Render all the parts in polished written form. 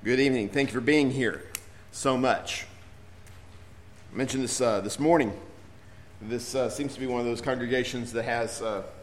Good evening. Thank you for being here so much. I mentioned this morning. This seems to be one of those congregations that has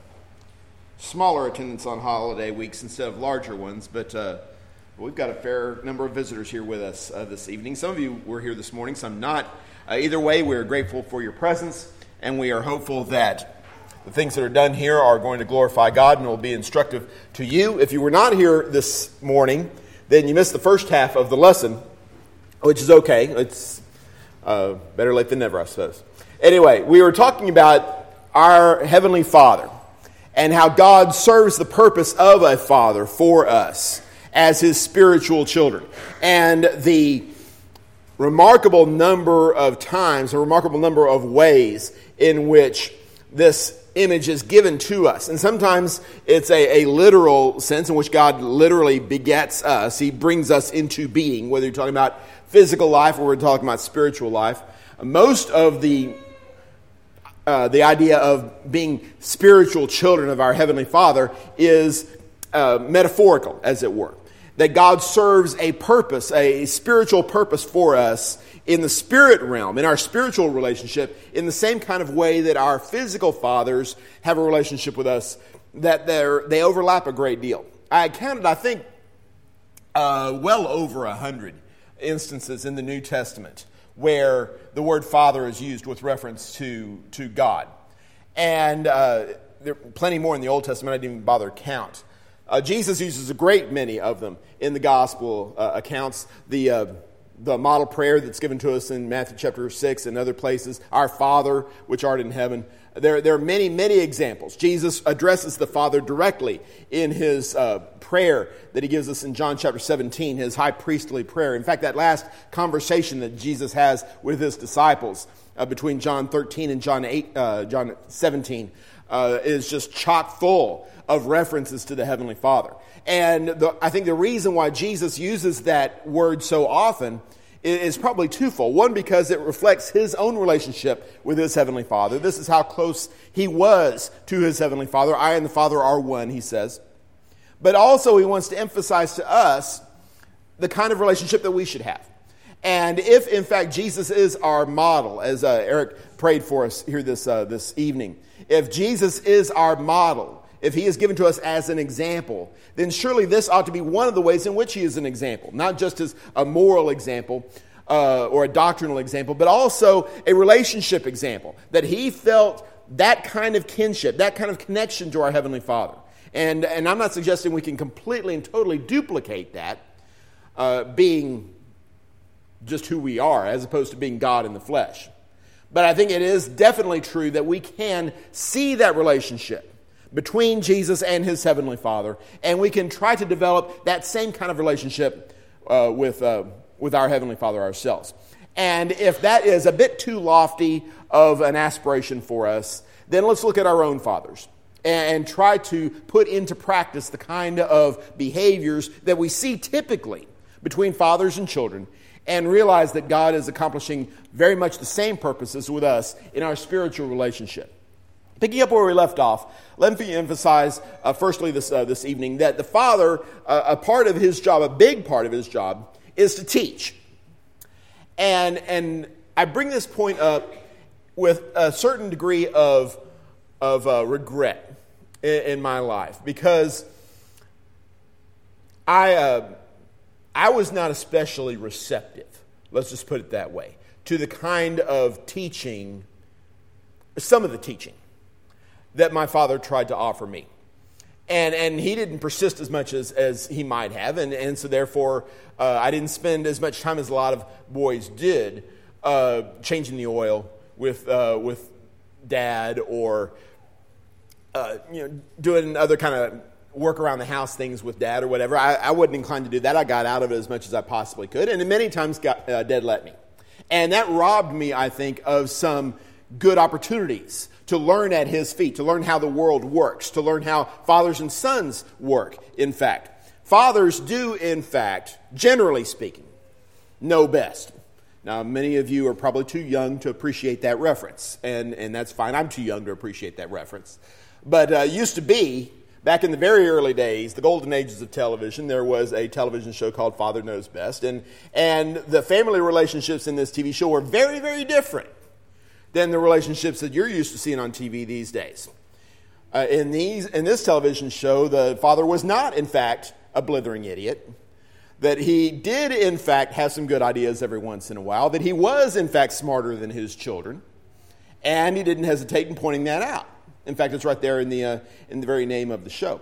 smaller attendance on holiday weeks instead of larger ones, but we've got a fair number of visitors here with us this evening. Some of you were here this morning, some not. Either way, we're grateful for your presence, and we are hopeful that the things that are done here are going to glorify God and will be instructive to you. If you were not here this morning, then you missed the first half of the lesson, which is okay. It's better late than never, I suppose. Anyway, we were talking about our Heavenly Father and how God serves the purpose of a father for us as His spiritual children. And the remarkable number of times, a remarkable number of ways in which this image is given to us. And sometimes it's a literal sense in which God literally begets us. He brings us into being, whether you're talking about physical life or we're talking about spiritual life. Most of the idea of being spiritual children of our Heavenly Father is metaphorical, as it were. That God serves a purpose, a spiritual purpose for us in the spirit realm, in our spiritual relationship, in the same kind of way that our physical fathers have a relationship with us, that they overlap a great deal. I counted, I think, well over 100 instances in the New Testament where the word Father is used with reference to God. And there are plenty more in the Old Testament I didn't even bother to count. Jesus uses a great many of them in the gospel accounts. The model prayer that's given to us in Matthew chapter 6 and other places, Our Father, which art in heaven. There are many, many examples. Jesus addresses the Father directly in His prayer that He gives us in John chapter 17, His high priestly prayer. In fact, that last conversation that Jesus has with His disciples between John 13 and John 17 is just chock full of references to the Heavenly Father. And I think the reason why Jesus uses that word so often is probably twofold. One, because it reflects His own relationship with His Heavenly Father. This is how close He was to His Heavenly Father. I and the Father are one, He says. But also He wants to emphasize to us the kind of relationship that we should have. And if, in fact, Jesus is our model, as Eric prayed for us here this evening, if Jesus is our model, if He is given to us as an example, then surely this ought to be one of the ways in which He is an example. Not just as a moral example or a doctrinal example, but also a relationship example. That He felt that kind of kinship, that kind of connection to our Heavenly Father. And I'm not suggesting we can completely and totally duplicate that, being just who we are, as opposed to being God in the flesh. But I think it is definitely true that we can see that relationship between Jesus and His Heavenly Father, and we can try to develop that same kind of relationship with our Heavenly Father ourselves. And if that is a bit too lofty of an aspiration for us, then let's look at our own fathers and try to put into practice the kind of behaviors that we see typically between fathers and children, and realize that God is accomplishing very much the same purposes with us in our spiritual relationship. Picking up where we left off, let me emphasize, firstly this evening, that the Father, a part of His job, a big part of His job, is to teach. And I bring this point up with a certain degree of regret in my life, because I was not especially receptive, let's just put it that way, to the kind of teaching, some of the teaching, that my father tried to offer me. And he didn't persist as much as he might have, and so therefore I didn't spend as much time as a lot of boys did changing the oil with Dad, or doing other kind of work around the house things with Dad or whatever. I wasn't inclined to do that. I got out of it as much as I possibly could, and many times Dad let me. And that robbed me, I think, of some good opportunities to learn at His feet, to learn how the world works, to learn how fathers and sons work, in fact. Fathers do, in fact, generally speaking, know best. Now, many of you are probably too young to appreciate that reference, and that's fine. I'm too young to appreciate that reference. But used to be, Back in the very early days, the golden ages of television, there was a television show called Father Knows Best. And the family relationships in this TV show were very, very different than the relationships that you're used to seeing on TV these days. In this television show, the father was not, in fact, a blithering idiot. That he did, in fact, have some good ideas every once in a while. That he was, in fact, smarter than his children. And he didn't hesitate in pointing that out. In fact, it's right there in the very name of the show.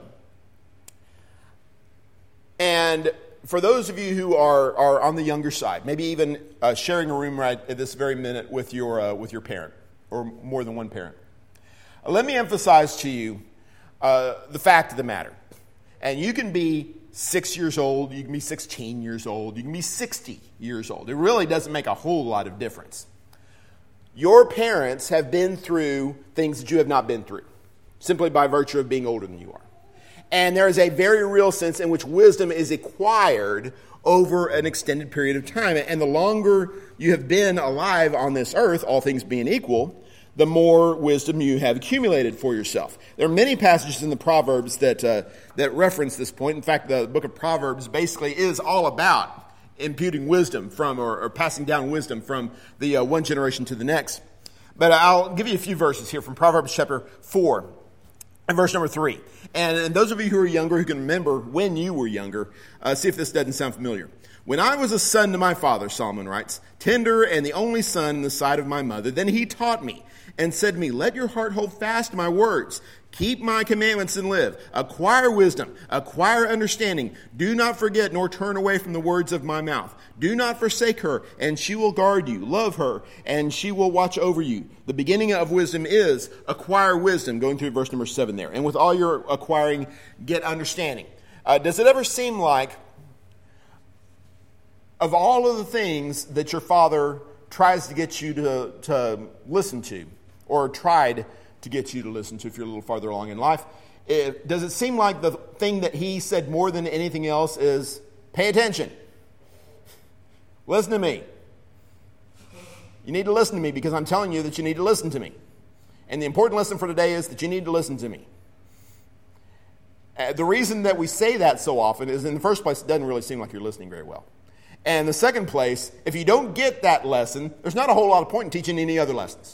And for those of you who are on the younger side, maybe even sharing a room right at this very minute with your parent, or more than one parent, let me emphasize to you the fact of the matter. And you can be 6 years old, you can be 16 years old, you can be 60 years old. It really doesn't make a whole lot of difference. Your parents have been through things that you have not been through, simply by virtue of being older than you are. And there is a very real sense in which wisdom is acquired over an extended period of time. And the longer you have been alive on this earth, all things being equal, the more wisdom you have accumulated for yourself. There are many passages in the Proverbs that reference this point. In fact, the book of Proverbs basically is all about imputing wisdom from, or passing down wisdom from the one generation to the next. But I'll give you a few verses here from Proverbs chapter 4 and verse number 3. And those of you who are younger, who can remember when you were younger, see if this doesn't sound familiar. When I was a son to my father, Solomon writes, tender and the only son in the sight of my mother, then he taught me and said to me, let your heart hold fast to my words. Keep my commandments and live. Acquire wisdom. Acquire understanding. Do not forget nor turn away from the words of my mouth. Do not forsake her, and she will guard you. Love her, and she will watch over you. The beginning of wisdom is acquire wisdom, going through verse number 7 there. And with all your acquiring, get understanding. Does it ever seem like, of all of the things that your father tries to get you to listen to, or tried to get you to listen to if you're a little farther along in life, does it seem like the thing that he said more than anything else is pay attention? Listen to me. You need to listen to me because I'm telling you that you need to listen to me. And the important lesson for today is that you need to listen to me. The reason that we say that so often is, in the first place, it doesn't really seem like you're listening very well. And in the second place, if you don't get that lesson, there's not a whole lot of point in teaching any other lessons.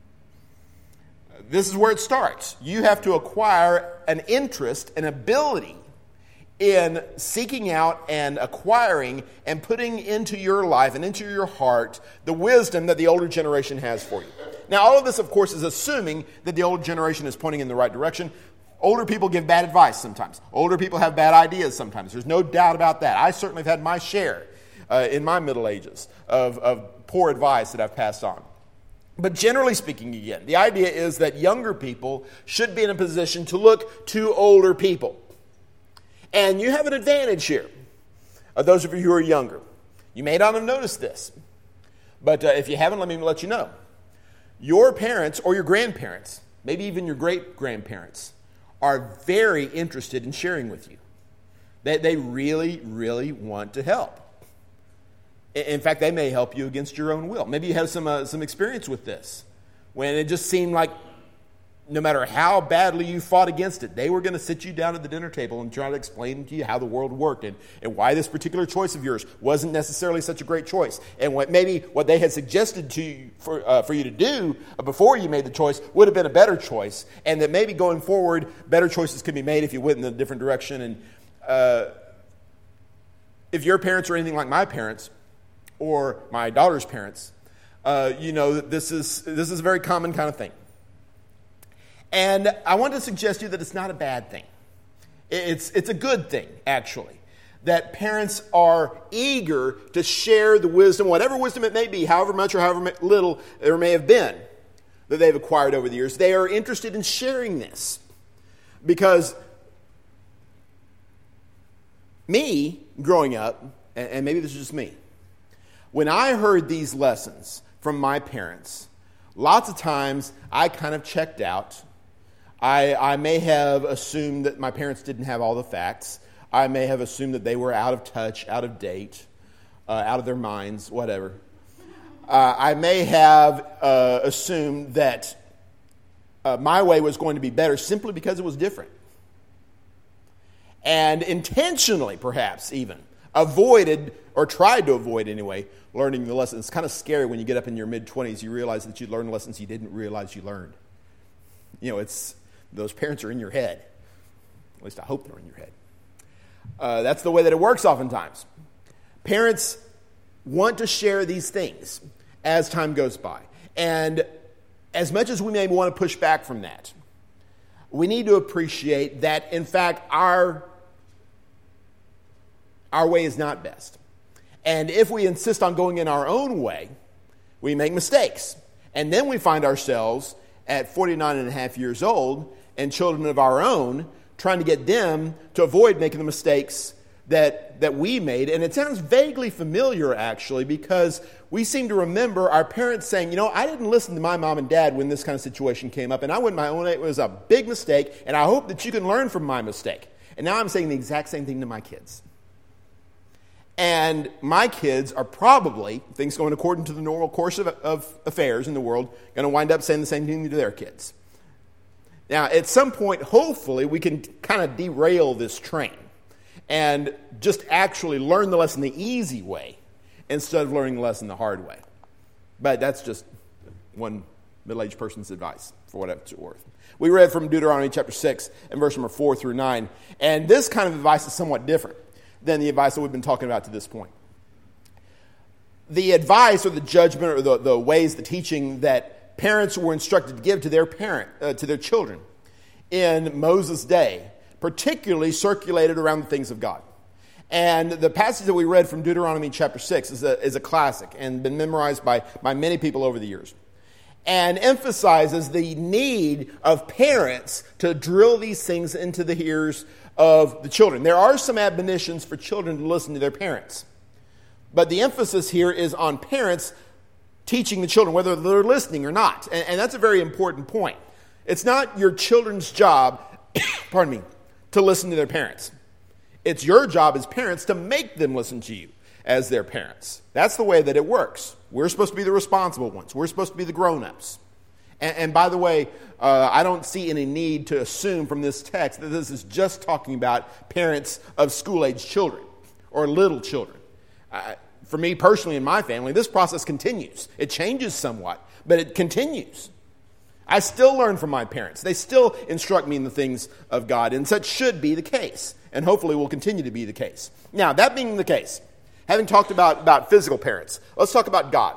This is where it starts. You have to acquire an interest, an ability in seeking out and acquiring and putting into your life and into your heart the wisdom that the older generation has for you. Now, all of this, of course, is assuming that the older generation is pointing in the right direction. Older people give bad advice sometimes. Older people have bad ideas sometimes. There's no doubt about that. I certainly have had my share in my middle ages of poor advice that I've passed on. But generally speaking, again, the idea is that younger people should be in a position to look to older people. And you have an advantage here, those of you who are younger. You may not have noticed this, but if you haven't, let me let you know. Your parents or your grandparents, maybe even your great-grandparents, are very interested in sharing with you. They really, really want to help. In fact, they may help you against your own will. Maybe you have some experience with this, when it just seemed like no matter how badly you fought against it, they were going to sit you down at the dinner table and try to explain to you how the world worked and why this particular choice of yours wasn't necessarily such a great choice. And what they had suggested to you for you to do before you made the choice would have been a better choice. And that maybe going forward, better choices could be made if you went in a different direction. And if your parents are anything like my parents, or my daughter's parents, you know that this is a very common kind of thing. And I want to suggest to you that it's not a bad thing. It's a good thing, actually, that parents are eager to share the wisdom, whatever wisdom it may be, however much or however little there may have been that they've acquired over the years. They are interested in sharing this. Because me, growing up, and maybe this is just me, when I heard these lessons from my parents, lots of times I kind of checked out. I may have assumed that my parents didn't have all the facts. I may have assumed that they were out of touch, out of date, out of their minds, whatever. I may have assumed that my way was going to be better simply because it was different. and intentionally, perhaps even, avoided, or tried to avoid anyway, learning the lesson. It's kind of scary when you get up in your mid-20s, you realize that you learned lessons you didn't realize you learned. Those parents are in your head. At least I hope they're in your head. That's the way that it works oftentimes. Parents want to share these things as time goes by. And as much as we may want to push back from that, we need to appreciate that, in fact, our way is not best. And if we insist on going in our own way, we make mistakes. And then we find ourselves at 49 and a half years old and children of our own, trying to get them to avoid making the mistakes that we made. And it sounds vaguely familiar, actually, because we seem to remember our parents saying, I didn't listen to my mom and dad when this kind of situation came up, and I went my own way. It was a big mistake, and I hope that you can learn from my mistake. And now I'm saying the exact same thing to my kids. And my kids are probably, things going according to the normal course of affairs in the world, going to wind up saying the same thing to their kids. Now, at some point, hopefully, we can kind of derail this train and just actually learn the lesson the easy way instead of learning the lesson the hard way. But that's just one middle-aged person's advice, for whatever it's worth. We read from Deuteronomy chapter 6 and verse number 4 through 9, and this kind of advice is somewhat different than the advice that we've been talking about to this point. The advice or the judgment or the ways, the teaching that parents were instructed to give to their children in Moses' day, particularly circulated around the things of God. And the passage that we read from Deuteronomy chapter 6 is a classic and been memorized by many people over the years, and emphasizes the need of parents to drill these things into the ears of the children. There are some admonitions for children to listen to their parents, but the emphasis here is on parents teaching the children, whether they're listening or not. And that's a very important point. It's not your children's job, to listen to their parents. It's your job as parents to make them listen to you as their parents. That's the way that it works. We're supposed to be the responsible ones. We're supposed to be the grown-ups. And by the way, I don't see any need to assume from this text that this is just talking about parents of school-age children or little children. For me personally in my family, this process continues. It changes somewhat, but it continues. I still learn from my parents. They still instruct me in the things of God, and such should be the case, and hopefully will continue to be the case. Now, that being the case, having talked about physical parents, let's talk about God.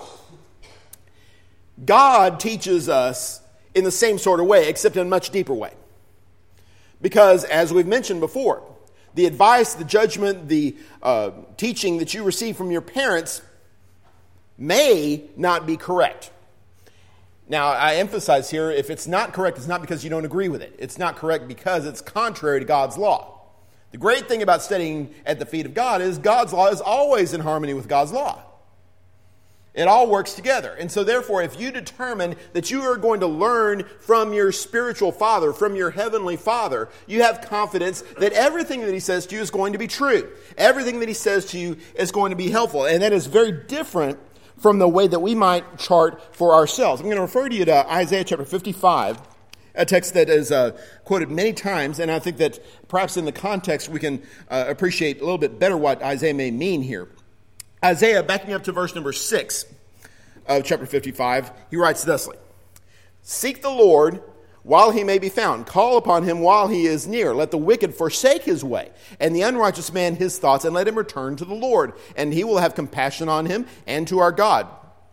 God teaches us in the same sort of way, except in a much deeper way. Because, as we've mentioned before, the advice, the judgment, the teaching that you receive from your parents may not be correct. Now, I emphasize here, if it's not correct, it's not because you don't agree with it. It's not correct because it's contrary to God's law. The great thing about studying at the feet of God is God's law is always in harmony with God's law. It all works together. And so therefore, if you determine that you are going to learn from your spiritual father, from your heavenly Father, you have confidence that everything that he says to you is going to be true. Everything that he says to you is going to be helpful. And that is very different from the way that we might chart for ourselves. I'm going to refer to you to Isaiah chapter 55, a text that is quoted many times, and I think that perhaps in the context we can appreciate a little bit better what Isaiah may mean here. Isaiah, backing up to verse number 6 of chapter 55, he writes thusly, "Seek the Lord while he may be found. Call upon him while he is near. Let the wicked forsake his way, and the unrighteous man his thoughts, and let him return to the Lord. And he will have compassion on him, and to our God,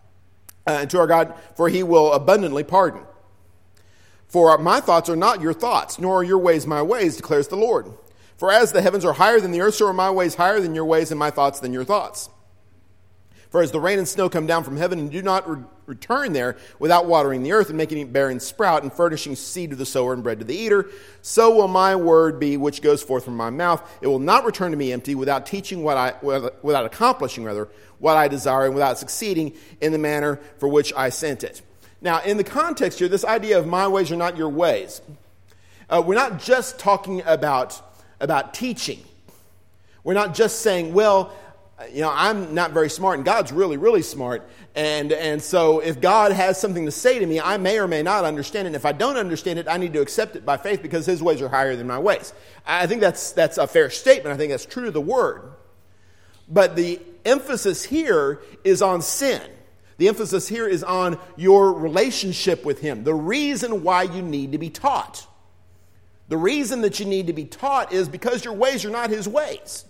for he will abundantly pardon. For my thoughts are not your thoughts, nor are your ways my ways, declares the Lord. For as the heavens are higher than the earth, so are my ways higher than your ways, and my thoughts than your thoughts. For as the rain and snow come down from heaven and do not return there without watering the earth and making it bear and sprout and furnishing seed to the sower and bread to the eater, so will my word be which goes forth from my mouth. It will not return to me empty, without accomplishing what I desire, and without succeeding in the manner for which I sent it." Now, in the context here, this idea of my ways are not your ways, we're not just talking about teaching. We're not just saying, well, I'm not very smart, and God's really, really smart. And so if God has something to say to me, I may or may not understand it. And if I don't understand it, I need to accept it by faith because his ways are higher than my ways. I think that's a fair statement. I think that's true to the word. But the emphasis here is on sin. The emphasis here is on your relationship with him. The reason why you need to be taught. The reason that you need to be taught is because your ways are not his ways.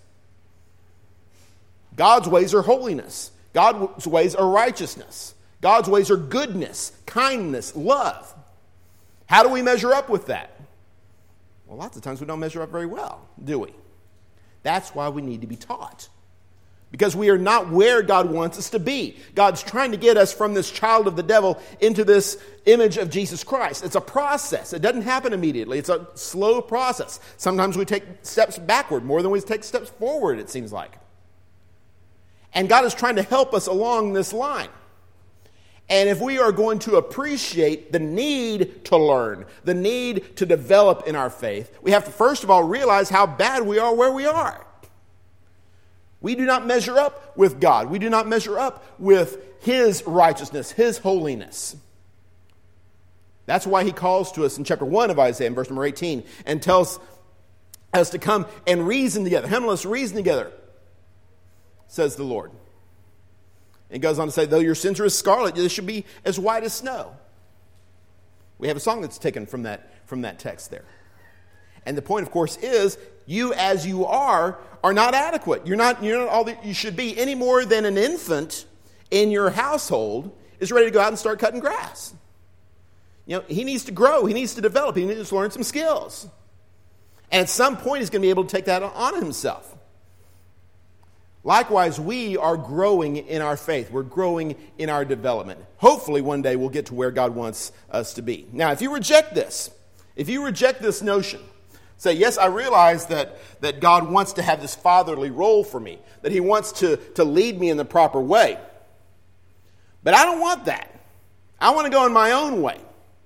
God's ways are holiness. God's ways are righteousness. God's ways are goodness, kindness, love. How do we measure up with that? Well, lots of times we don't measure up very well, do we? That's why we need to be taught. Because we are not where God wants us to be. God's trying to get us from this child of the devil into this image of Jesus Christ. It's a process. It doesn't happen immediately. It's a slow process. Sometimes we take steps backward more than we take steps forward, it seems like. And God is trying to help us along this line. And if we are going to appreciate the need to learn, the need to develop in our faith, we have to first of all realize how bad we are where we are. We do not measure up with God. We do not measure up with his righteousness, his holiness. That's why he calls to us in chapter 1 of Isaiah, in verse number 18, and tells us to come and reason together. Come, let's reason together, says the Lord. And goes on to say, though your sins are as scarlet, they should be as white as snow. We have a song that's taken from that text there. And the point, of course, is you as you are not adequate. You're not all that you should be any more than an infant in your household is ready to go out and start cutting grass. He needs to grow. He needs to develop. He needs to learn some skills. And at some point, he's going to be able to take that on himself. Likewise, we are growing in our faith. We're growing in our development. Hopefully, one day we'll get to where God wants us to be. Now, if you reject this notion, say, yes, I realize that God wants to have this fatherly role for me, that he wants to lead me in the proper way. But I don't want that. I want to go in my own way.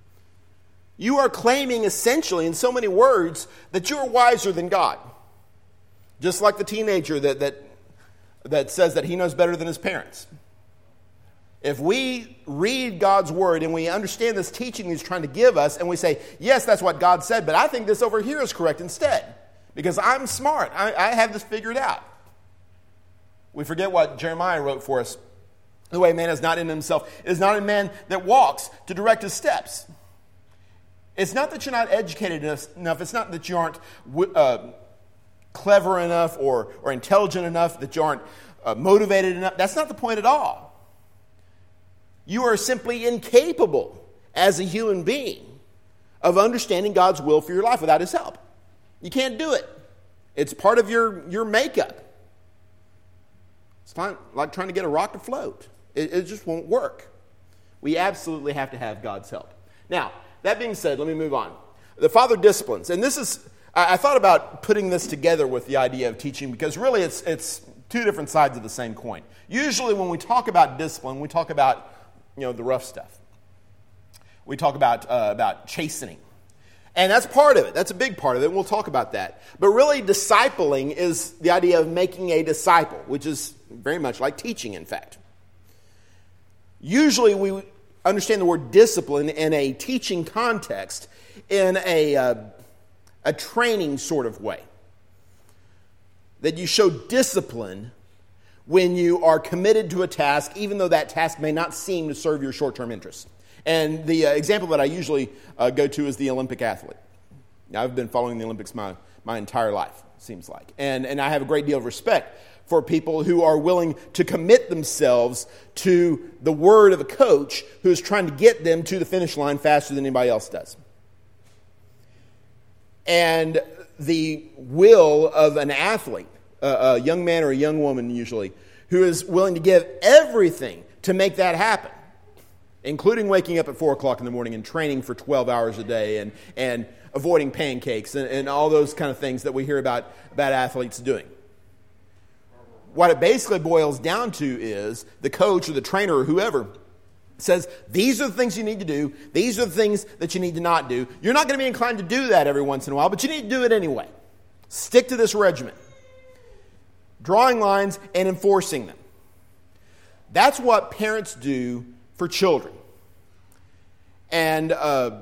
You are claiming essentially in so many words that you're wiser than God. Just like the teenager that says that he knows better than his parents. If we read God's word and we understand this teaching he's trying to give us and we say, yes, that's what God said, but I think this over here is correct instead because I'm smart. I have this figured out. We forget what Jeremiah wrote for us. The way man is not in himself is not a man that walks to direct his steps. It's not that you're not educated enough. It's not that you aren't clever enough or intelligent enough, that you aren't motivated enough. That's not the point at all. You are simply incapable as a human being of understanding God's will for your life without his help. You can't do it. It's part of your makeup. It's like trying to get a rock to float. It just won't work. We absolutely have to have God's help. Now, that being said, let me move on. The Father disciplines. And this is, I thought about putting this together with the idea of teaching because really it's two different sides of the same coin. Usually when we talk about discipline, we talk about the rough stuff. We talk about chastening. And that's part of it. That's a big part of it. And we'll talk about that. But really, discipling is the idea of making a disciple, which is very much like teaching, in fact. Usually, we understand the word discipline in a teaching context in a training sort of way. That you show discipline when you are committed to a task, even though that task may not seem to serve your short-term interests. And the example that I usually go to is the Olympic athlete. Now, I've been following the Olympics my entire life, seems like. And I have a great deal of respect for people who are willing to commit themselves to the word of a coach who is trying to get them to the finish line faster than anybody else does. And the will of an athlete, a young man or a young woman usually, who is willing to give everything to make that happen, including waking up at 4 o'clock in the morning and training for 12 hours a day and avoiding pancakes and all those kind of things that we hear about athletes doing. What it basically boils down to is the coach or the trainer or whoever says, these are the things you need to do. These are the things that you need to not do. You're not going to be inclined to do that every once in a while, but you need to do it anyway. Stick to this regimen. drawing lines and enforcing them. That's what parents do for children. And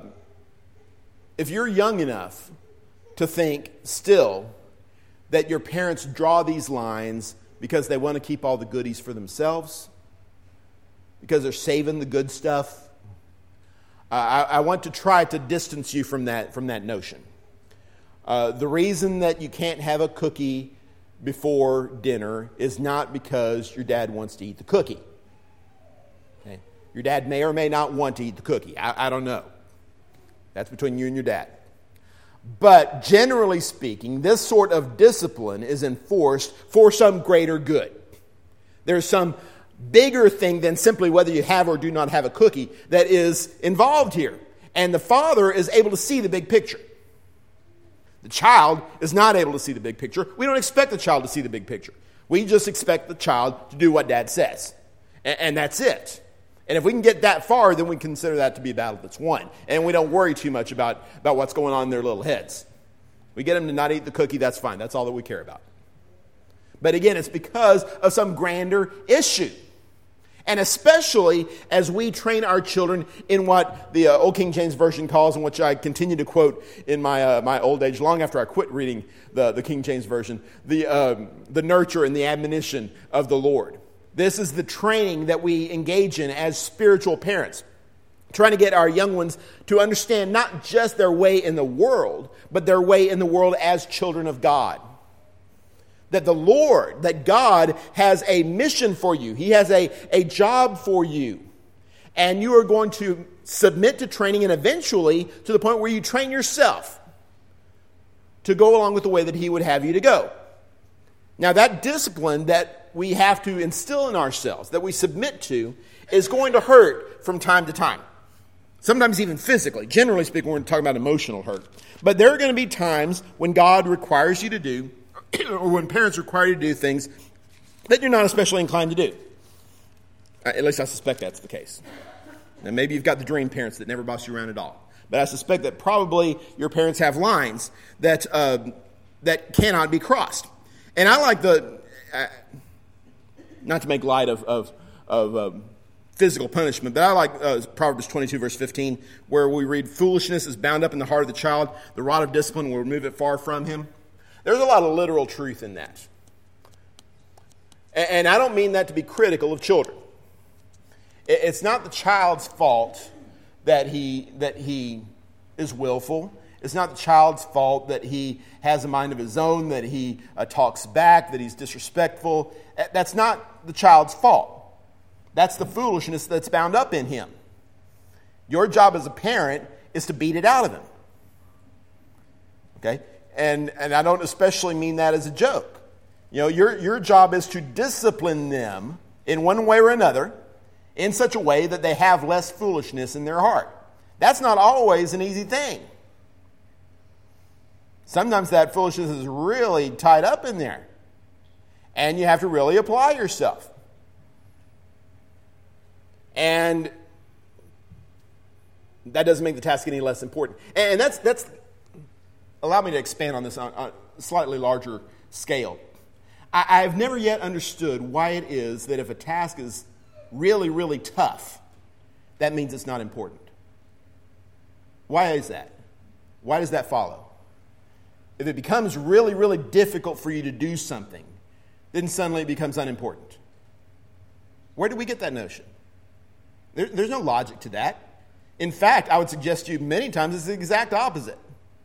if you're young enough to think still that your parents draw these lines because they want to keep all the goodies for themselves, because they're saving the good stuff, I want to try to distance you from that notion. The reason that you can't have a cookie before dinner is not because your dad wants to eat the cookie. Okay? Your dad may or may not want to eat the cookie. I don't know. That's between you and your dad. But generally speaking, this sort of discipline is enforced for some greater good. There's some bigger thing than simply whether you have or do not have a cookie that is involved here. And the father is able to see the big picture. The child is not able to see the big picture. We don't expect the child to see the big picture. We just expect the child to do what dad says. And that's it. And if we can get that far, then we consider that to be a battle that's won. And we don't worry too much about what's going on in their little heads. We get them to not eat the cookie, that's fine. That's all that we care about. But again, it's because of some grander issue. And especially as we train our children in what the Old King James Version calls, and which I continue to quote in my old age, long after I quit reading the King James Version, the nurture and the admonition of the Lord. This is the training that we engage in as spiritual parents, trying to get our young ones to understand not just their way in the world, but their way in the world as children of God. That the Lord, that God has a mission for you. He has a job for you. And you are going to submit to training and eventually to the point where you train yourself to go along with the way that He would have you to go. Now that discipline that we have to instill in ourselves, that we submit to, is going to hurt from time to time. Sometimes even physically. Generally speaking, we're talking about emotional hurt. But there are going to be times when God requires you to do, or when parents require you to do things that you're not especially inclined to do. At least I suspect that's the case. Now maybe you've got the dream parents that never boss you around at all. But I suspect that probably your parents have lines that cannot be crossed. And I like not to make light of physical punishment, but I like Proverbs 22, verse 15, where we read, "Foolishness is bound up in the heart of the child. The rod of discipline will remove it far from him." There's a lot of literal truth in that. And I don't mean that to be critical of children. It's not the child's fault that he is willful. It's not the child's fault that he has a mind of his own, that he talks back, that he's disrespectful. That's not the child's fault. That's the foolishness that's bound up in him. Your job as a parent is to beat it out of him. Okay? And I don't especially mean that as a joke. You know, your job is to discipline them in one way or another in such a way that they have less foolishness in their heart. That's not always an easy thing. Sometimes that foolishness is really tied up in there. And you have to really apply yourself. And that doesn't make the task any less important. And that's allow me to expand on this on a slightly larger scale. I've never yet understood why it is that if a task is really, really tough, that means it's not important. Why is that? Why does that follow? If it becomes really, really difficult for you to do something, then suddenly it becomes unimportant. Where do we get that notion? There's no logic to that. In fact, I would suggest to you many times it's the exact opposite.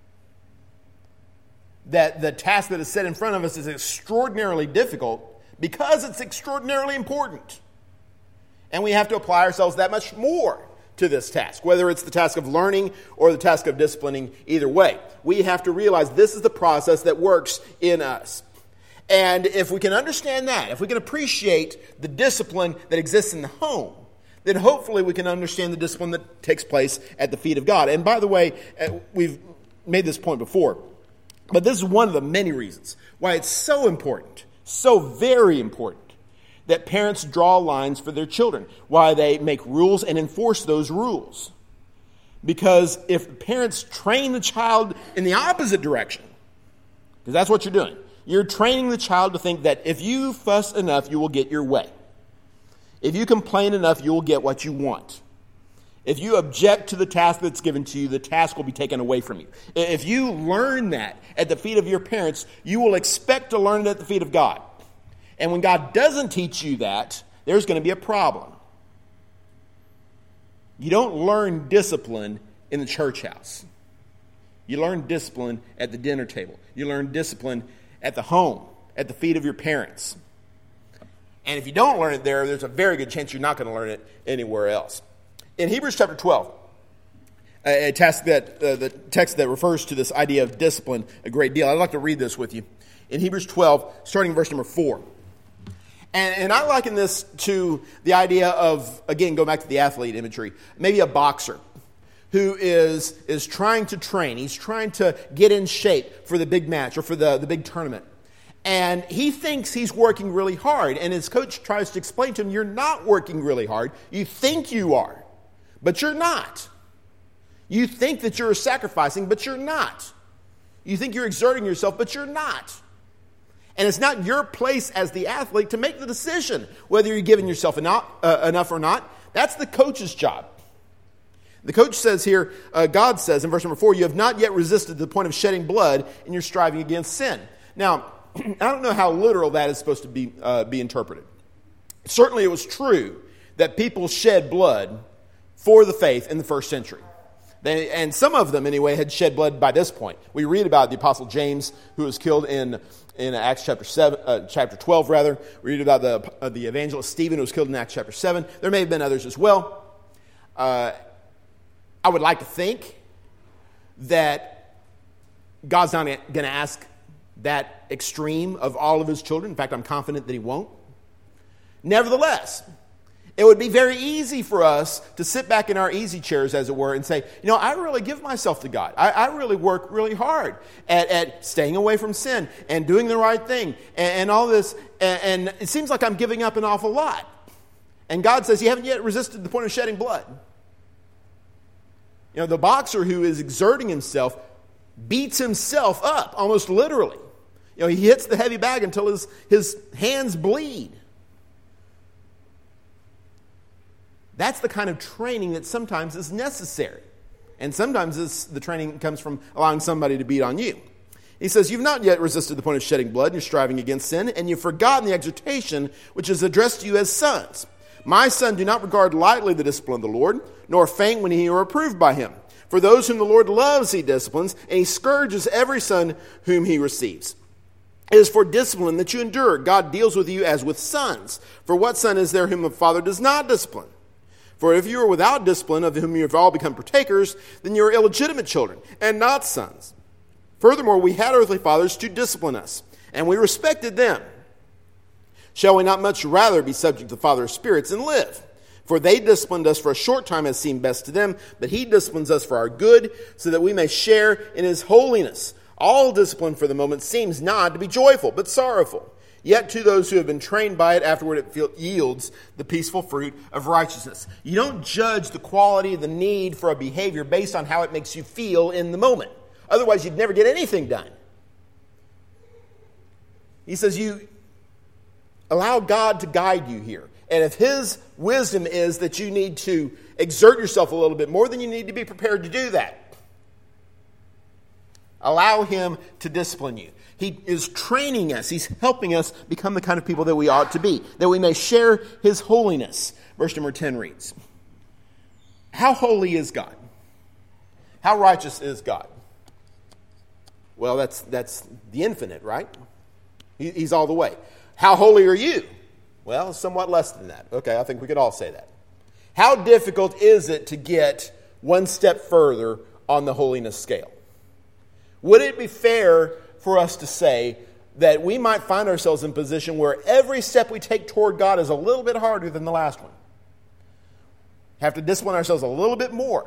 That the task that is set in front of us is extraordinarily difficult because it's extraordinarily important. And we have to apply ourselves that much more to this task, whether it's the task of learning or the task of disciplining. Either way, we have to realize this is the process that works in us. And if we can understand that, if we can appreciate the discipline that exists in the home, then hopefully we can understand the discipline that takes place at the feet of God. And by the way, we've made this point before, but this is one of the many reasons why it's so important, so very important, that parents draw lines for their children, why they make rules and enforce those rules. Because if parents train the child in the opposite direction, because that's what you're doing, You're training the child to think that if you fuss enough, you will get your way. If you complain enough, you will get what you want. If you object to the task that's given to you, the task will be taken away from you. If you learn that at the feet of your parents, you will expect to learn it at the feet of God. And when God doesn't teach you that, there's going to be a problem. You don't learn discipline in the church house. You learn discipline at the dinner table. You learn discipline at the home, at the feet of your parents. And if you don't learn it there, there's a very good chance you're not going to learn it anywhere else. In Hebrews chapter 12, the text that refers to this idea of discipline a great deal, I'd like to read this with you. In Hebrews 12, starting verse number 4. And I liken this to the idea of, again, go back to the athlete imagery, maybe a boxer who is trying to train. He's trying to get in shape for the big match or for the big tournament. And he thinks he's working really hard. And his coach tries to explain to him, you're not working really hard. You think you are, but you're not. You think that you're sacrificing, but you're not. You think you're exerting yourself, but you're not. And it's not your place as the athlete to make the decision whether you're giving yourself enough or not. That's the coach's job. The coach says here, God says in verse number 4, you have not yet resisted to the point of shedding blood in your striving against sin. Now, I don't know how literal that is supposed to be interpreted. Certainly it was true that people shed blood for the faith in the first century. And some of them, anyway, had shed blood by this point. We read about the Apostle James, who was killed in Acts chapter 12, rather. We read about the evangelist Stephen, who was killed in Acts chapter 7. There may have been others as well. I would like to think that God's not going to ask that extreme of all of his children. In fact, I'm confident that he won't. Nevertheless, it would be very easy for us to sit back in our easy chairs, as it were, and say, I really give myself to God. I really work really hard at staying away from sin and doing the right thing and all this. And it seems like I'm giving up an awful lot. And God says, you haven't yet resisted the point of shedding blood. The boxer who is exerting himself beats himself up, almost literally. He hits the heavy bag until his hands bleed. That's the kind of training that sometimes is necessary. And sometimes the training comes from allowing somebody to beat on you. He says, you've not yet resisted the point of shedding blood, and you're striving against sin, and you've forgotten the exhortation which is addressed to you as sons. My son, do not regard lightly the discipline of the Lord, nor faint when you are reproved by him. For those whom the Lord loves, he disciplines, and he scourges every son whom he receives. It is for discipline that you endure. God deals with you as with sons. For what son is there whom a father does not discipline? For if you are without discipline, of whom you have all become partakers, then you are illegitimate children, and not sons. Furthermore, we had earthly fathers to discipline us, and we respected them. Shall we not much rather be subject to the Father of spirits and live? For they disciplined us for a short time as seemed best to them, but he disciplines us for our good, so that we may share in his holiness. All discipline for the moment seems not to be joyful, but sorrowful. Yet to those who have been trained by it, afterward it yields the peaceful fruit of righteousness. You don't judge the quality, the need for a behavior based on how it makes you feel in the moment. Otherwise, you'd never get anything done. He says you allow God to guide you here. And if his wisdom is that you need to exert yourself a little bit more, then you need to be prepared to do that. Allow him to discipline you. He is training us. He's helping us become the kind of people that we ought to be, that we may share his holiness. Verse number 10 reads, how holy is God? How righteous is God? Well, that's the infinite, right? He's all the way. How holy are you? Well, somewhat less than that. Okay, I think we could all say that. How difficult is it to get one step further on the holiness scale? Would it be fair for us to say that we might find ourselves in a position where every step we take toward God is a little bit harder than the last one? Have to discipline ourselves a little bit more.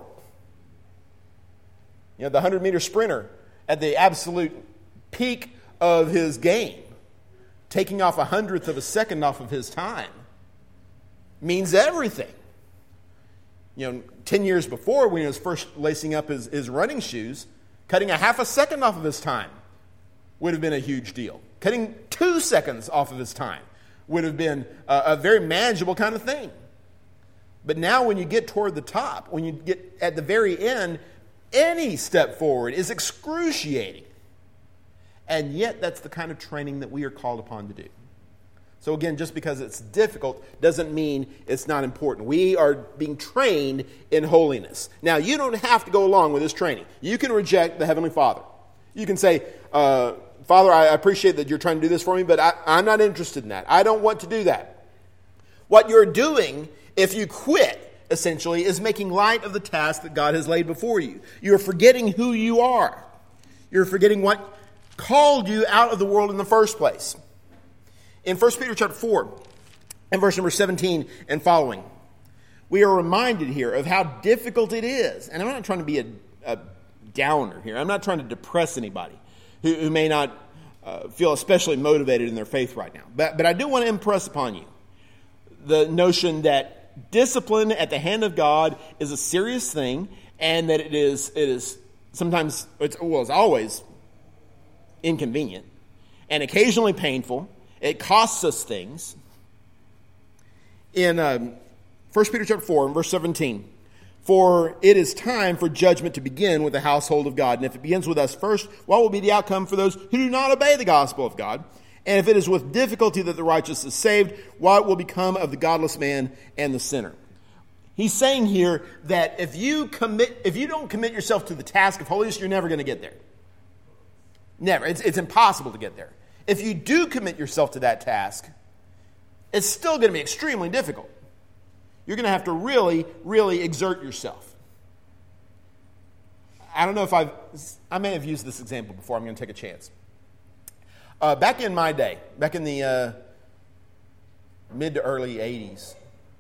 The 100-meter sprinter at the absolute peak of his game, taking off 100th of a second off of his time, means everything. 10 years before, when he was first lacing up his running shoes, cutting a half a second off of his time would have been a huge deal. Cutting 2 seconds off of his time would have been a very manageable kind of thing. But now when you get toward the top, when you get at the very end, any step forward is excruciating. And yet that's the kind of training that we are called upon to do. So again, just because it's difficult doesn't mean it's not important. We are being trained in holiness. Now, you don't have to go along with this training. You can reject the Heavenly Father. You can say, Father, I appreciate that you're trying to do this for me, but I'm not interested in that. I don't want to do that. What you're doing, if you quit, essentially, is making light of the task that God has laid before you. You're forgetting who you are. You're forgetting what called you out of the world in the first place. In 1 Peter chapter 4, and verse number 17 and following, we are reminded here of how difficult it is. And I'm not trying to be a downer here. I'm not trying to depress anybody who may not feel especially motivated in their faith right now. But I do want to impress upon you the notion that discipline at the hand of God is a serious thing, and that it is sometimes, it's always inconvenient and occasionally painful. It costs us things. In 1 Peter chapter 4, verse 17, for it is time for judgment to begin with the household of God. And if it begins with us first, what will be the outcome for those who do not obey the gospel of God? And if it is with difficulty that the righteous is saved, what will become of the godless man and the sinner? He's saying here that if you don't commit yourself to the task of holiness, you're never going to get there. Never. It's impossible to get there. If you do commit yourself to that task, it's still going to be extremely difficult. You're going to have to really, really exert yourself. I don't know if I may have used this example before. I'm going to take a chance. Back in my day, back in the mid to early 80s,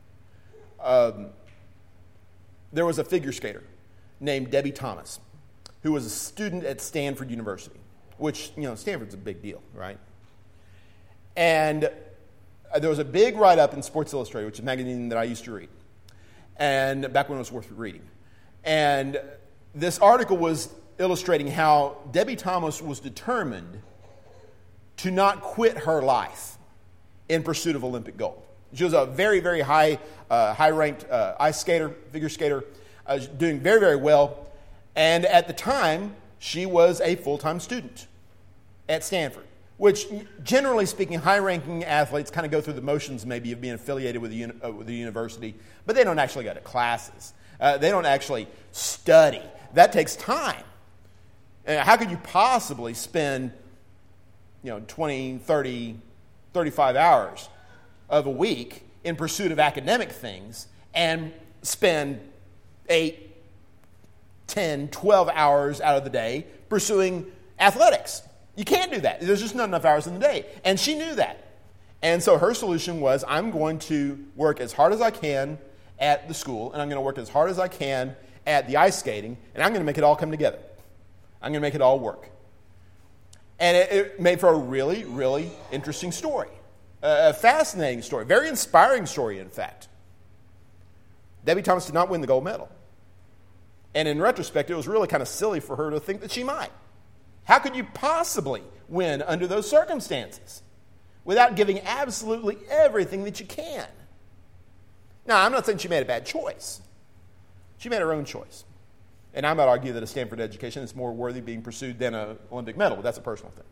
there was a figure skater named Debbie Thomas who was a student at Stanford University, which, Stanford's a big deal, right? And there was a big write-up in Sports Illustrated, which is a magazine that I used to read, and back when it was worth reading. And this article was illustrating how Debbie Thomas was determined to not quit her life in pursuit of Olympic gold. She was a very, very high-ranked ice skater, figure skater, doing very, very well. And at the time, she was a full-time student at Stanford, which, generally speaking, high-ranking athletes kind of go through the motions maybe of being affiliated with the university, but they don't actually go to classes. They don't actually study. That takes time. How could you possibly spend 20, 30, 35 hours of a week in pursuit of academic things and spend 8, 10, 12 hours out of the day pursuing athletics? You can't do that. There's just not enough hours in the day. And she knew that. And so her solution was, I'm going to work as hard as I can at the school, and I'm going to work as hard as I can at the ice skating, and I'm going to make it all come together. I'm going to make it all work. And it made for a really, really interesting story. A fascinating story. Very inspiring story, in fact. Debbie Thomas did not win the gold medal. And in retrospect, it was really kind of silly for her to think that she might. How could you possibly win under those circumstances without giving absolutely everything that you can? Now, I'm not saying she made a bad choice. She made her own choice. And I might argue that a Stanford education is more worthy being pursued than an Olympic medal, but that's a personal thing.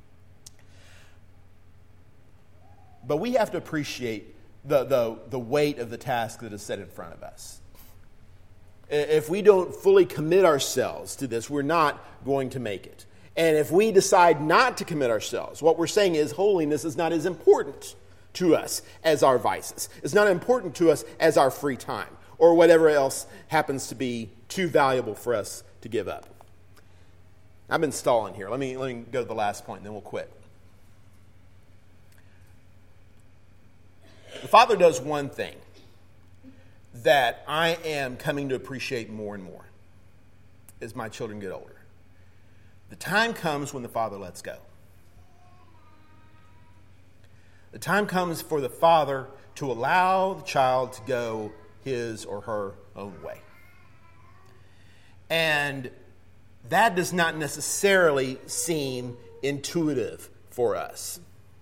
But we have to appreciate the weight of the task that is set in front of us. If we don't fully commit ourselves to this, we're not going to make it. And if we decide not to commit ourselves, what we're saying is holiness is not as important to us as our vices. It's not important to us as our free time or whatever else happens to be too valuable for us to give up. I've been stalling here. Let me go to the last point, and then we'll quit. The Father does one thing that I am coming to appreciate more and more as my children get older. The time comes when the Father lets go. The time comes for the Father to allow the child to go his or her own way. And that does not necessarily seem intuitive for us.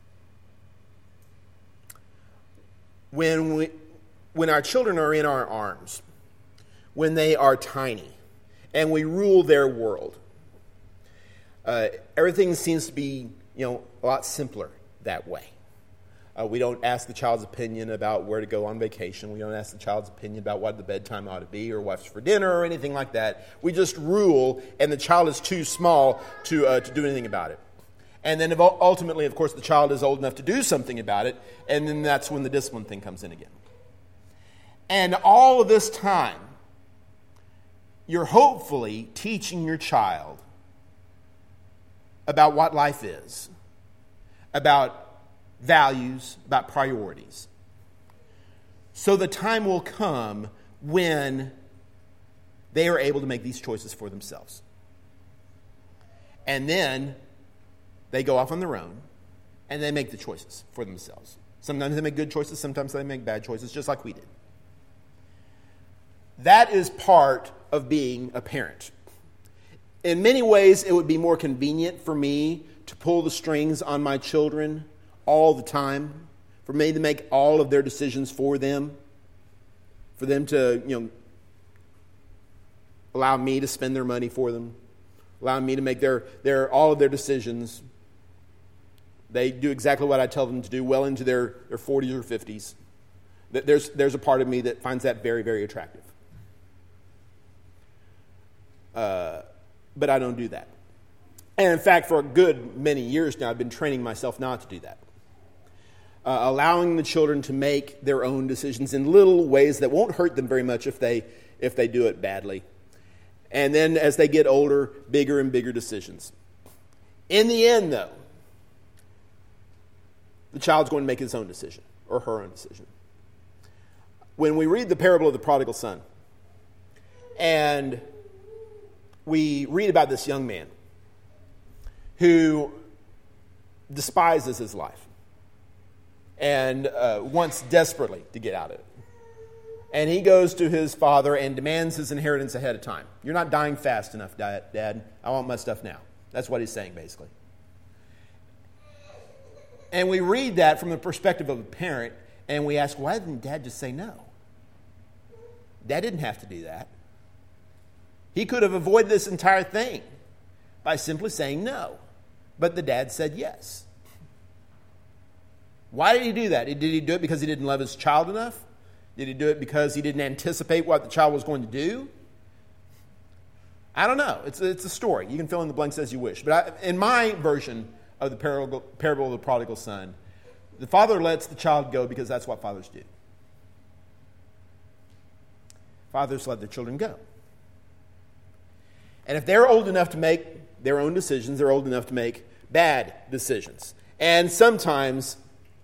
When our children are in our arms, when they are tiny, and we rule their world, everything seems to be, a lot simpler that way. We don't ask the child's opinion about where to go on vacation. We don't ask the child's opinion about what the bedtime ought to be or what's for dinner or anything like that. We just rule, and the child is too small to do anything about it. And then ultimately, of course, the child is old enough to do something about it, and then that's when the discipline thing comes in again. And all of this time, you're hopefully teaching your child about what life is, about values, about priorities. So the time will come when they are able to make these choices for themselves. And then they go off on their own, and they make the choices for themselves. Sometimes they make good choices, sometimes they make bad choices, just like we did. That is part of being a parent. In many ways, it would be more convenient for me to pull the strings on my children all the time, for me to make all of their decisions for them to, allow me to spend their money for them, allow me to make all of their decisions. They do exactly what I tell them to do well into their 40s or 50s. There's a part of me that finds that very, very attractive. But I don't do that. And in fact, for a good many years now, I've been training myself not to do that. Allowing the children to make their own decisions in little ways that won't hurt them very much if they do it badly. And then as they get older, bigger and bigger decisions. In the end, though, the child's going to make his own decision or her own decision. When we read the parable of the prodigal son, and we read about this young man who despises his life and wants desperately to get out of it. And he goes to his father and demands his inheritance ahead of time. You're not dying fast enough, Dad. I want my stuff now. That's what he's saying, basically. And we read that from the perspective of a parent, and we ask, why didn't Dad just say no? Dad didn't have to do that. He could have avoided this entire thing by simply saying no. But the dad said yes. Why did he do that? Did he do it because he didn't love his child enough? Did he do it because he didn't anticipate what the child was going to do? I don't know. It's a story. You can fill in the blanks as you wish. But in my version of the parable of the prodigal son, the father lets the child go because that's what fathers do. Fathers let their children go. And if they're old enough to make their own decisions, they're old enough to make bad decisions. And sometimes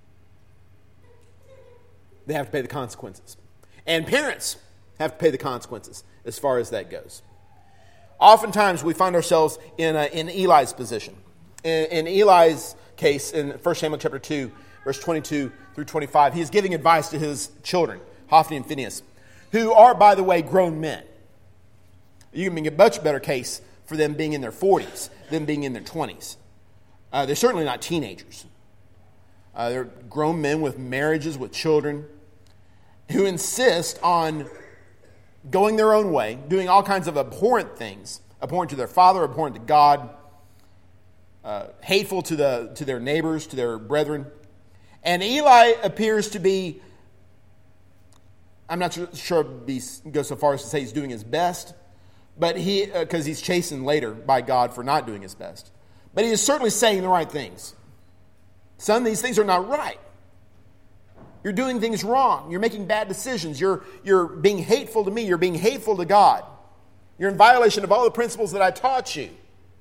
they have to pay the consequences. And parents have to pay the consequences as far as that goes. Oftentimes we find ourselves in Eli's position. In Eli's case, in 1 Samuel chapter 2, verse 22 through 25, he is giving advice to his children, Hophni and Phinehas, who are, by the way, grown men. You can make a much better case for them being in their 40s than being in their 20s. They're certainly not teenagers. They're grown men with marriages, with children, who insist on going their own way, doing all kinds of abhorrent things, abhorrent to their father, abhorrent to God, hateful to their neighbors, to their brethren. And Eli appears to be, I'm not sure I'd go so far as to say he's doing his best, but because he's chastened later by God for not doing his best. But he is certainly saying the right things. Son, these things are not right. You're doing things wrong. You're making bad decisions. You're being hateful to me. You're being hateful to God. You're in violation of all the principles that I taught you.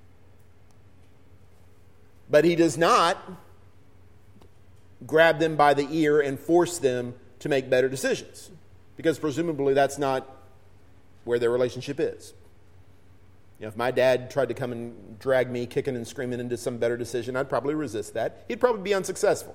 But he does not grab them by the ear and force them to make better decisions. Because presumably that's not where their relationship is. If my dad tried to come and drag me kicking and screaming into some better decision, I'd probably resist that. He'd probably be unsuccessful.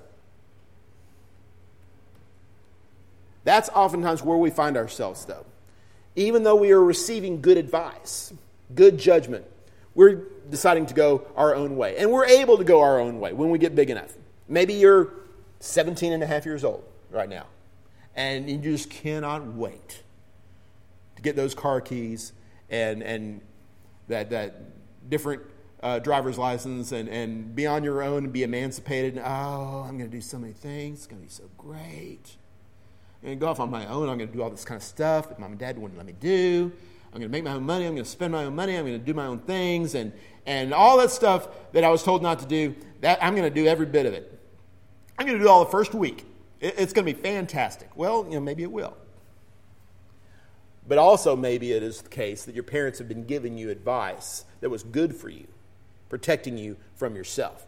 That's oftentimes where we find ourselves, though. Even though we are receiving good advice, good judgment, we're deciding to go our own way. And we're able to go our own way when we get big enough. Maybe you're 17 and a half years old right now, and you just cannot wait to get those car keys and that different driver's license and be on your own and be emancipated. And, I'm going to do so many things. It's going to be so great. I'm going to go off on my own. I'm going to do all this kind of stuff that mom and dad wouldn't let me do. I'm going to make my own money. I'm going to spend my own money. I'm going to do my own things. And all that stuff that I was told not to do, that I'm going to do every bit of it. I'm going to do all the first week. It's going to be fantastic. Well, maybe it will. But also maybe it is the case that your parents have been giving you advice that was good for you, protecting you from yourself.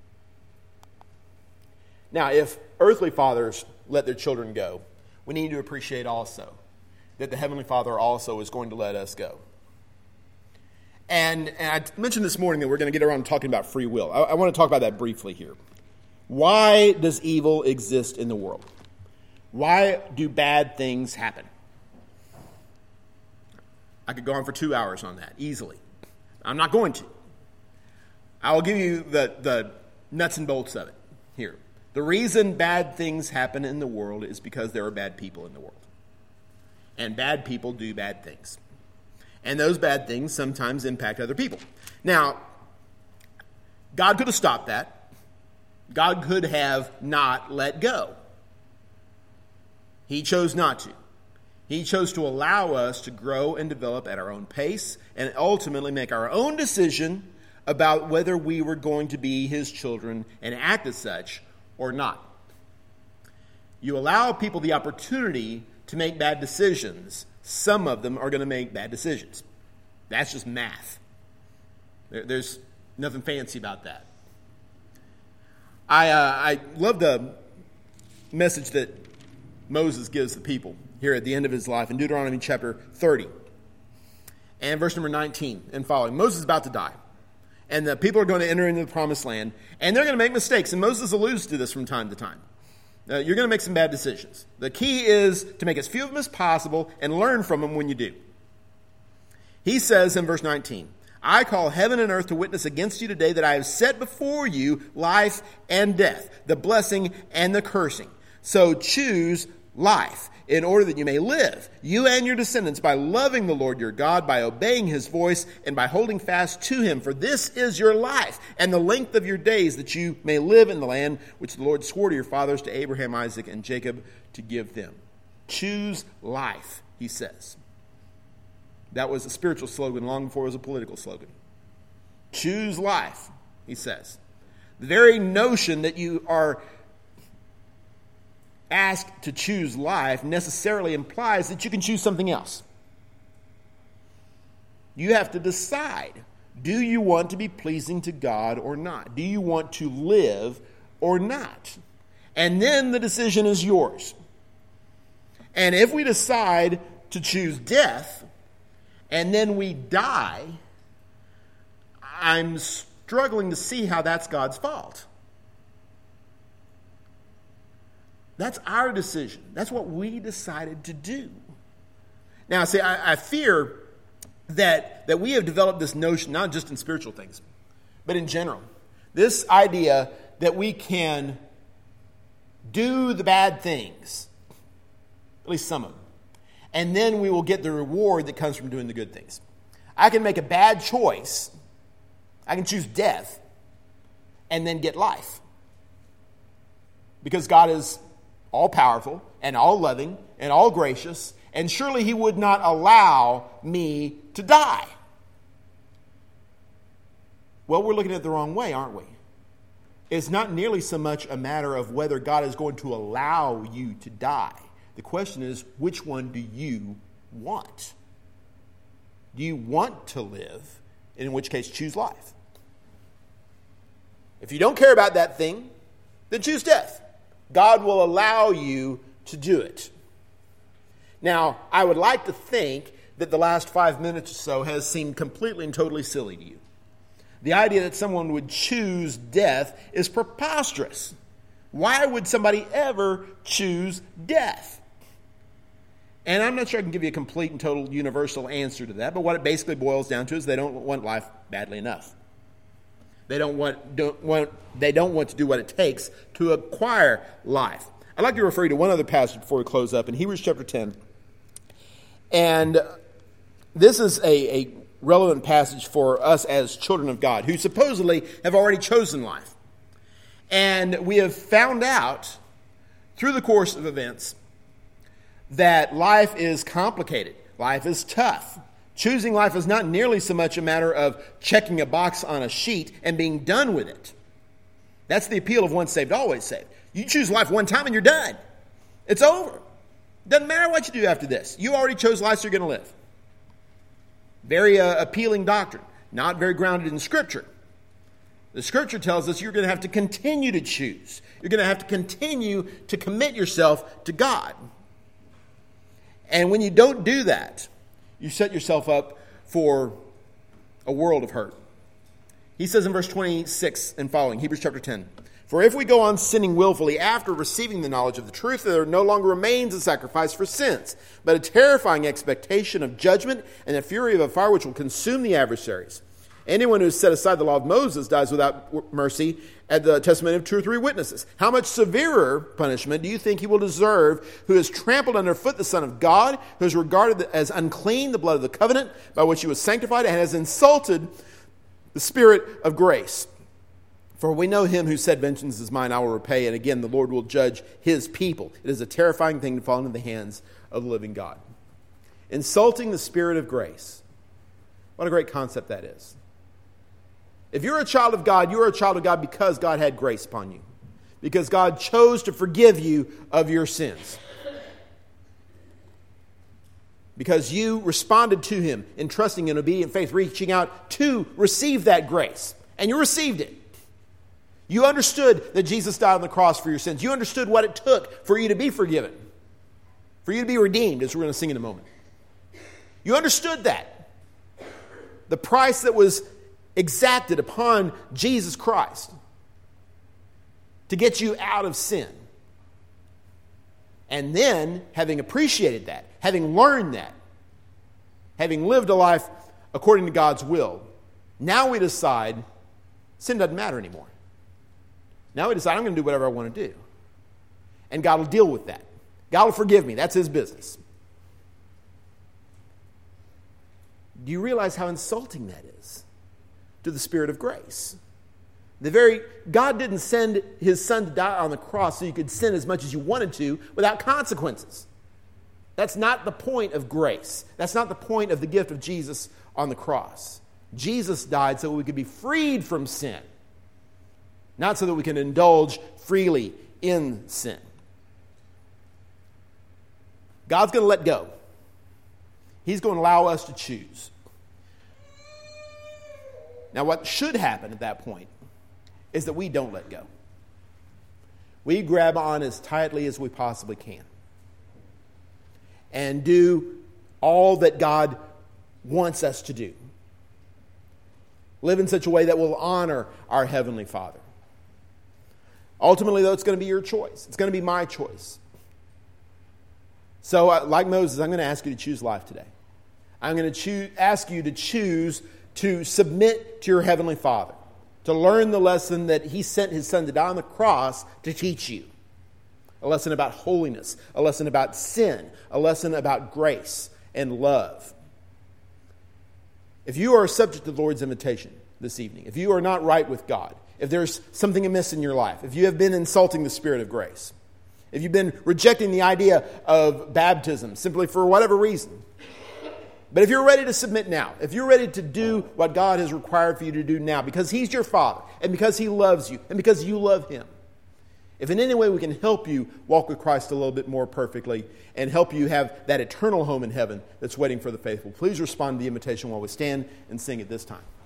Now, if earthly fathers let their children go, we need to appreciate also that the Heavenly Father also is going to let us go. And I mentioned this morning that we're going to get around to talking about free will. I want to talk about that briefly here. Why does evil exist in the world? Why do bad things happen? I could go on for 2 hours on that, easily. I'm not going to. I will give you the nuts and bolts of it here. The reason bad things happen in the world is because there are bad people in the world. And bad people do bad things. And those bad things sometimes impact other people. Now, God could have stopped that. God could have not let go. He chose not to. He chose to allow us to grow and develop at our own pace and ultimately make our own decision about whether we were going to be His children and act as such or not. You allow people the opportunity to make bad decisions. Some of them are going to make bad decisions. That's just math. There's nothing fancy about that. I love the message that Moses gives the people here at the end of his life in Deuteronomy chapter 30 and verse number 19 and following. Moses is about to die. And the people are going to enter into the promised land, and they're going to make mistakes. And Moses alludes to this from time to time. You're going to make some bad decisions. The key is to make as few of them as possible and learn from them when you do. He says in verse 19, I call heaven and earth to witness against you today that I have set before you life and death, the blessing and the cursing. So choose life in order that you may live, you and your descendants, by loving the Lord your God, by obeying His voice, and by holding fast to Him. For this is your life and the length of your days, that you may live in the land which the Lord swore to your fathers, to Abraham, Isaac, and Jacob, to give them. Choose life, He says. That was a spiritual slogan long before it was a political slogan. Choose life, He says. The very notion that you are asked to choose life necessarily implies that you can choose something else. You have to decide, do you want to be pleasing to God or not? Do you want to live or not? And then the decision is yours. And if we decide to choose death and then we die, I'm struggling to see how that's God's fault. That's our decision. That's what we decided to do. Now, see, I fear that we have developed this notion, not just in spiritual things, but in general. This idea that we can do the bad things, at least some of them, and then we will get the reward that comes from doing the good things. I can make a bad choice. I can choose death and then get life. Because God is all-powerful and all-loving and all-gracious, and surely He would not allow me to die. Well, we're looking at it the wrong way, aren't we? It's not nearly so much a matter of whether God is going to allow you to die. The question is, which one do you want? Do you want to live? In which case, choose life. If you don't care about that thing, then choose death. God will allow you to do it. Now, I would like to think that the last 5 minutes or so has seemed completely and totally silly to you. The idea that someone would choose death is preposterous. Why would somebody ever choose death? And I'm not sure I can give you a complete and total universal answer to that, but what it basically boils down to is they don't want life badly enough. They don't want to do what it takes to acquire life. I'd like to refer you to one other passage before we close up in Hebrews chapter 10. And this is a relevant passage for us as children of God who supposedly have already chosen life. And we have found out through the course of events that life is complicated. Life is tough. Choosing life is not nearly so much a matter of checking a box on a sheet and being done with it. That's the appeal of once saved, always saved. You choose life one time and you're done. It's over. Doesn't matter what you do after this. You already chose life, so you're going to live. Very appealing doctrine. Not very grounded in Scripture. The Scripture tells us you're going to have to continue to choose. You're going to have to continue to commit yourself to God. And when you don't do that, you set yourself up for a world of hurt. He says in verse 26 and following, Hebrews chapter 10, "For if we go on sinning willfully after receiving the knowledge of the truth, there no longer remains a sacrifice for sins, but a terrifying expectation of judgment and the fury of a fire which will consume the adversaries. Anyone who has set aside the law of Moses dies without mercy at the testimony of 2 or 3 witnesses. How much severer punishment do you think he will deserve who has trampled underfoot the Son of God, who has regarded as unclean the blood of the covenant by which he was sanctified, and has insulted the Spirit of grace? For we know him who said, 'Vengeance is mine, I will repay,' and again the Lord will judge his people. It is a terrifying thing to fall into the hands of the living God." Insulting the Spirit of grace. What a great concept that is. If you're a child of God, you're a child of God because God had grace upon you. Because God chose to forgive you of your sins. Because you responded to him in trusting and obedient faith, reaching out to receive that grace. And you received it. You understood that Jesus died on the cross for your sins. You understood what it took for you to be forgiven. For you to be redeemed, as we're going to sing in a moment. You understood that. The price that was exacted upon Jesus Christ to get you out of sin. And then, having appreciated that, having learned that, having lived a life according to God's will, now we decide sin doesn't matter anymore. Now we decide I'm going to do whatever I want to do. And God will deal with that. God will forgive me. That's his business. Do you realize how insulting that is to the Spirit of grace? God didn't send his Son to die on the cross so you could sin as much as you wanted to without consequences. That's not the point of grace. That's not the point of the gift of Jesus on the cross. Jesus died so we could be freed from sin, not so that we can indulge freely in sin. God's going to let go. He's going to allow us to choose. Now, what should happen at that point is that we don't let go. We grab on as tightly as we possibly can and do all that God wants us to do. Live in such a way that will honor our Heavenly Father. Ultimately, though, it's going to be your choice. It's going to be my choice. So, like Moses, I'm going to ask you to choose life today. I'm going to ask you to choose to submit to your Heavenly Father, to learn the lesson that he sent his Son to die on the cross to teach you. A lesson about holiness, a lesson about sin, a lesson about grace and love. If you are subject to the Lord's invitation this evening, if you are not right with God, if there's something amiss in your life, if you have been insulting the Spirit of grace, if you've been rejecting the idea of baptism simply for whatever reason, but if you're ready to submit now, if you're ready to do what God has required for you to do now, because he's your Father, and because he loves you, and because you love him, if in any way we can help you walk with Christ a little bit more perfectly and help you have that eternal home in heaven that's waiting for the faithful, please respond to the invitation while we stand and sing at this time.